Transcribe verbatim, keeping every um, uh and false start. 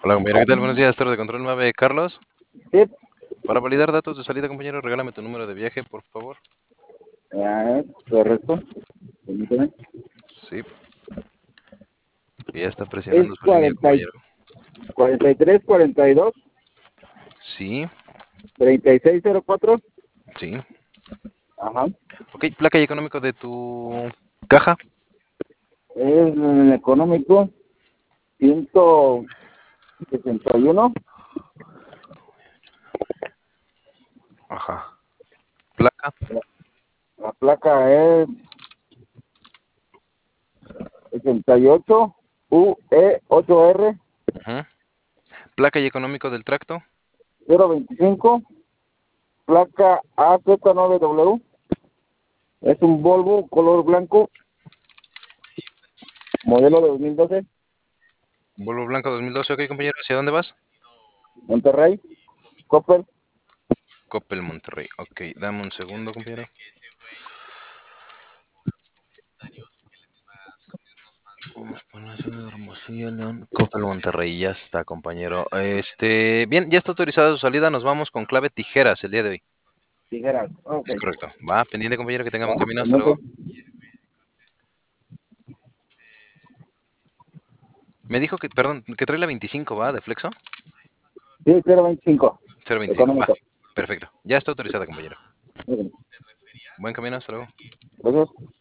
Hola, compañero, ¿qué tal? Buenos días, Torre de Control nueve, Carlos. Sí, Para validar datos de salida, compañero, regálame tu número de viaje, por favor. ah, correcto. Permíteme. Sí, ya está Es presionando su línea, cuarenta y- compañero. cuarenta y tres, cuarenta y dos, Sí, treinta y seis cero cuatro. sí. Ajá. Ok, placa y económico de tu caja. Es el económico ciento sesenta y uno. Ajá. Placa. La, la placa es sesenta y ocho U E ocho R Ujú. Placa y económico del tracto. cero veinticinco. Placa A Z nueve W. Es un Volvo color blanco, modelo de dos mil doce. Volvo Blanco dos mil doce, ok, compañero, ¿hacia dónde vas? Monterrey, Copper. Coppel, Monterrey. Ok, dame un segundo, compañero. Palacio de Hermosillo, León. Coppel, Monterrey, ya está, compañero. Este, bien, ya está autorizada su salida, nos vamos con clave tijeras el día de hoy. Tijeras. Ok. Es correcto. Va, pendiente, compañero, que tenga Va, buen camino. Hasta luego. permiso. Me dijo que, perdón, que trae la veinticinco, ¿va? De Flexo. Sí, cero veinticinco. cero veinticinco, va. Económico. Perfecto. Ya está autorizada, compañero. Muy bien. Buen camino, hasta luego. Gracias.